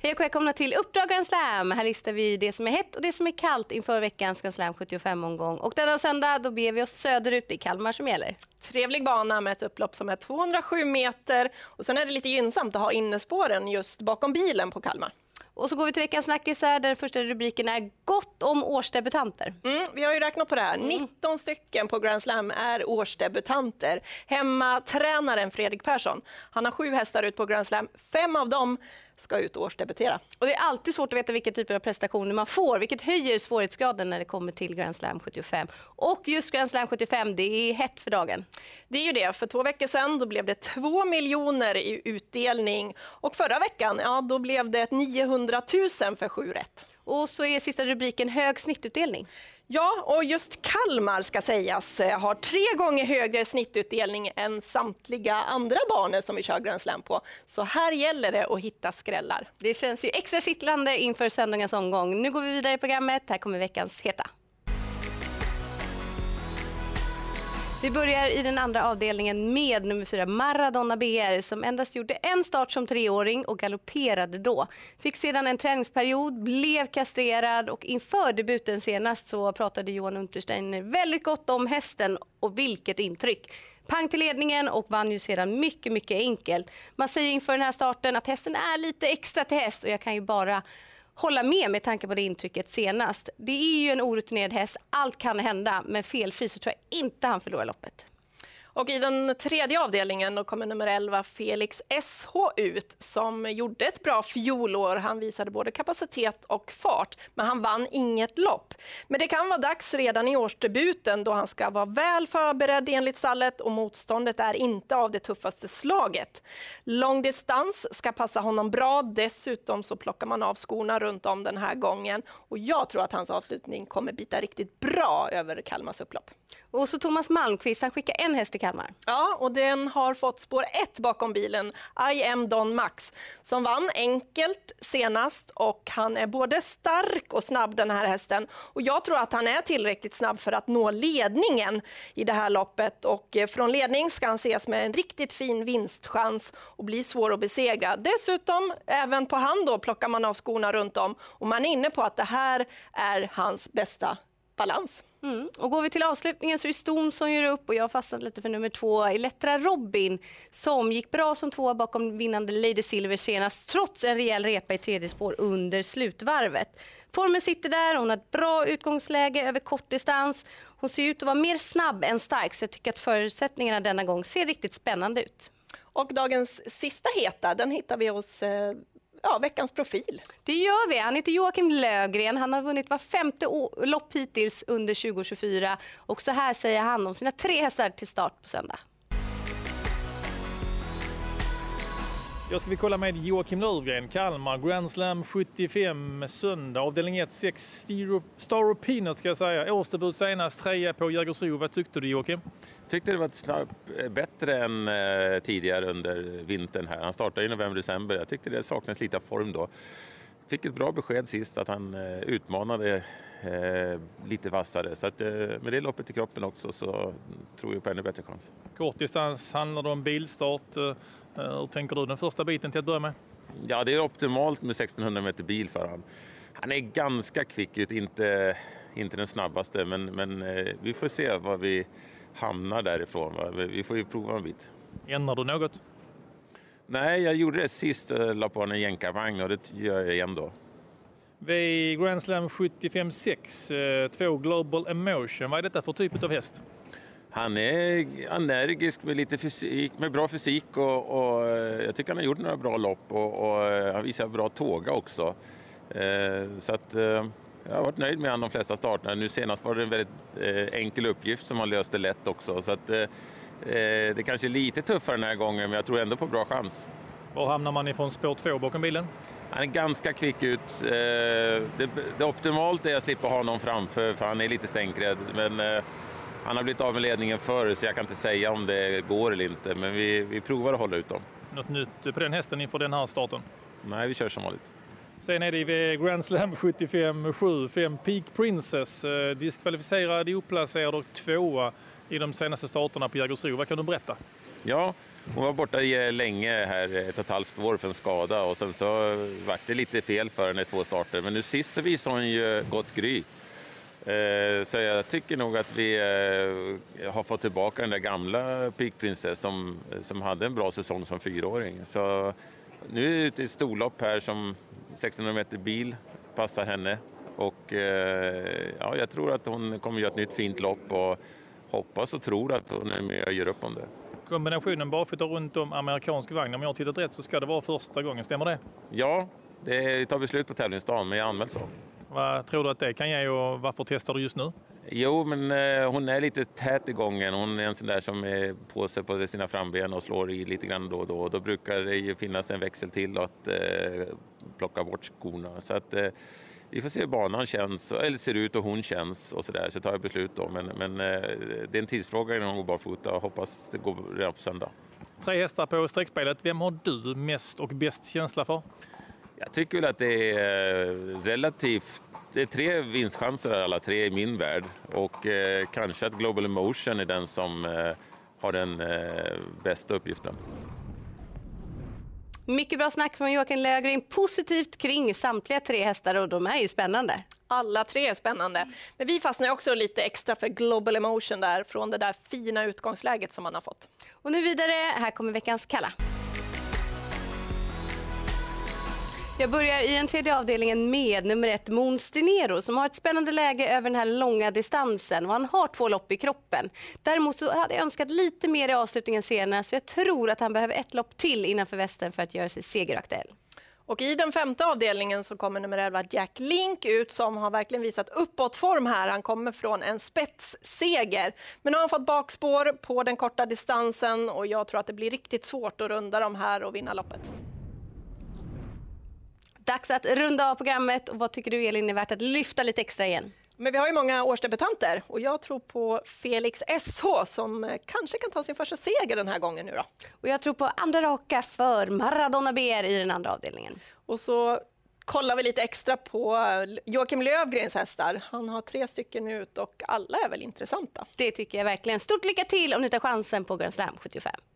Hej och välkomna till Uppdrag Grand Slam. Här listar vi det som är hett och det som är kallt inför veckans Grand Slam 75-omgång. Och denna söndag då ber vi oss söderut i Kalmar som gäller. Trevlig bana med ett upplopp som är 207 meter. Och sen är det lite gynnsamt att ha innespåren just bakom bilen på Kalmar. Och så går vi till veckans snackisar där första rubriken är gott om årsdebutanter. Vi har ju räknat på det här. 19 stycken på Grand Slam är årsdebutanter. Hemmatränaren Fredrik Persson, han har 7 hästar ut på Grand Slam. 5 av dem ska ut och årsdebutera. Och det är alltid svårt att veta vilka typer av prestationer man får, vilket höjer svårighetsgraden när det kommer till Grand Slam 75. Och just Grand Slam 75, det är hett för dagen. Det är ju det. För 2 veckor sedan då blev det 2 miljoner i utdelning. Och förra veckan, då blev det 900 000 för 7 rätt. Och så är sista rubriken hög snittutdelning. Ja, och just Kalmar ska sägas har 3 gånger högre snittutdelning än samtliga andra banor som vi kör Grand Slam på. Så här gäller det att hitta skrällar. Det känns ju extra kittlande inför söndagens omgång. Nu går vi vidare i programmet. Här kommer veckans heta. Vi börjar i den andra avdelningen med nummer 4 Maradona BR som endast gjorde en start som 3-åring och galopperade då. Fick sedan en träningsperiod, blev kastrerad och inför debuten senast så pratade Johan Untersteiner väldigt gott om hästen och vilket intryck. Pang till ledningen och vann ju sedan mycket, mycket enkelt. Man säger inför den här starten att hästen är lite extra till häst och jag kan ju bara hålla med tanke på det intrycket senast. Det är ju en orutinerad häst, allt kan hända, men felfri så tror jag inte han förlorar loppet. Och i den tredje avdelningen då kommer nummer 11 Felix SH ut som gjorde ett bra fjolår. Han visade både kapacitet och fart, men han vann inget lopp. Men det kan vara dags redan i årsdebuten då han ska vara väl förberedd enligt stallet och motståndet är inte av det tuffaste slaget. Långdistans ska passa honom bra, dessutom så plockar man av skorna runt om den här gången. Och jag tror att hans avslutning kommer bita riktigt bra över Kalmars upplopp. Och så Thomas Malmqvist, han skickar en häst till Kalmar. Ja, och den har fått spår 1 bakom bilen, I am Don Max, som vann enkelt senast och han är både stark och snabb den här hästen. Och jag tror att han är tillräckligt snabb för att nå ledningen i det här loppet och från ledning ska han ses med en riktigt fin vinstchans och bli svår att besegra. Dessutom, även på hand då plockar man av skorna runt om och man är inne på att det här är hans bästa balans. Och går vi till avslutningen så är det Ston som gör upp och jag har fastnat lite för nummer 2 Elettra Robin som gick bra som 2 bakom vinnande Lady Silver senast trots en rejäl repa i tredje spår under slutvarvet. Formen sitter där, hon har ett bra utgångsläge över kort distans. Hon ser ut att vara mer snabb än stark så jag tycker att förutsättningarna denna gång ser riktigt spännande ut. Och dagens sista heta, den hittar vi hos veckans profil. Det gör vi. Han heter Joakim Lögren. Han har vunnit var 5:e lopp hittills under 2024. Och så här säger han om sina 3 hästar till start på söndag. Jag ska vi kolla med Joakim Löfgren, Kalmar, Grand Slam 75 söndag, avdelning 1, 6 Star of Peanut ska jag säga. Årsdebut senast, 3 på Jägersro. Vad tyckte du Joakim? Tyckte det var bättre än tidigare under vintern här. Han startade i november-december. Jag tyckte det saknades lite form då. Fick ett bra besked sist att han utmanade lite vassare. Så att, med det loppet i kroppen också så tror jag på ännu bättre chans. Kort distans handlar det om bilstart. Hur tänker du den första biten till att börja med? Ja, det är optimalt med 1600 meter bil för han. Han är ganska kvick ut, inte den snabbaste. Men vi får se vad vi hamnar därifrån. Vi får ju prova en bit. Ändrar du något? Nej, jag gjorde det sist. La på en jänkarvagn och det gör jag igen då. Vid Grand Slam 75-6, 2 Global Emotion. Vad är detta för typ av häst? Han är energisk med lite fysik, med bra fysik och jag tycker han har gjort några bra lopp och han visar bra tåga också. Så att jag har varit nöjd med de flesta starterna. Nu senast var det en väldigt enkel uppgift som han löste lätt också. Så att det kanske är lite tuffare den här gången, men jag tror ändå på bra chans. Var hamnar man ifrån spår 2 bakom bilen? Han är ganska kvick ut. Det optimalt är att slippa ha någon framför, för han är lite stänkrädd. Men han har blivit av med ledningen förr, så jag kan inte säga om det går eller inte. Men vi provar att hålla ut dem. Något nytt på den hästen inför den här starten? Nej, vi kör som vanligt. Sen är det vid Grand Slam 75-7, 5 Peak Princess. Diskvalificerad, oplacerad och 2 i de senaste starterna på Jägersro. Vad kan du berätta? Ja, hon var borta länge här, 1,5 år för en skada och sen så var det lite fel för henne 2 starter. Men nu sist så visade hon ju gott gry. Så jag tycker nog att vi har fått tillbaka den där gamla Peak Princess som hade en bra säsong som 4-åring. Så nu är det ute i storlopp här som 1600 meter bil passar henne. Och ja, jag tror att hon kommer göra ett nytt fint lopp och hoppas och tror att hon är med och gör upp om det. Kombinationen barfota runt om amerikansk vagn, om jag har tittat rätt så ska det vara första gången, stämmer det? Ja, det tar beslut på tävlingsdagen, men jag anmält så. Vad tror du att det kan ge och varför testar du just nu? Jo, men hon är lite tät i gången. Hon är en sån där som är på sig på sina framben och slår i lite grann då och då. Då brukar det ju finnas en växel till att plocka bort skorna. Så att vi får se hur banan känns, eller ser ut och hon känns och sådär. Så tar jag beslut då. Men det är en tidsfråga innan hon går barfota och hoppas det går redan på söndag. 3 hästar på streckspelet. Vem har du mest och bäst känsla för? Jag tycker väl att det är relativt... Det är 3 vinstchanser alla 3 i min värld och kanske att Global Emotion är den som har den bästa uppgiften. Mycket bra snack från Joakim Löfgren. Positivt kring samtliga 3 hästar och de är ju spännande. Alla 3 är spännande. Men vi fastnar också lite extra för Global Emotion där från det där fina utgångsläget som man har fått. Och nu vidare, här kommer veckans Kalla. Jag börjar i den 3:e avdelningen med nummer 1 Monstinero som har ett spännande läge över den här långa distansen och han har 2 lopp i kroppen. Däremot så hade jag önskat lite mer i avslutningen senare så jag tror att han behöver 1 lopp till innanför västen för att göra sig segeraktuell. Och i den 5:e avdelningen så kommer nummer 11 Jack Link ut som har verkligen visat uppåtform här. Han kommer från en spetsseger. Men nu har han fått bakspår på den korta distansen och jag tror att det blir riktigt svårt att runda dem här och vinna loppet. Dags att runda av programmet och vad tycker du Elin är värt att lyfta lite extra igen? Men vi har ju många årsdebutanter och jag tror på Felix SH som kanske kan ta sin första seger den här gången nu då. Och jag tror på andra raka för Maradona BR i den andra avdelningen. Och så kollar vi lite extra på Joakim Löfgrens hästar. Han har 3 stycken ut och alla är väl intressanta. Det tycker jag verkligen. Stort lycka till om ni tar chansen på Grand Slam 75.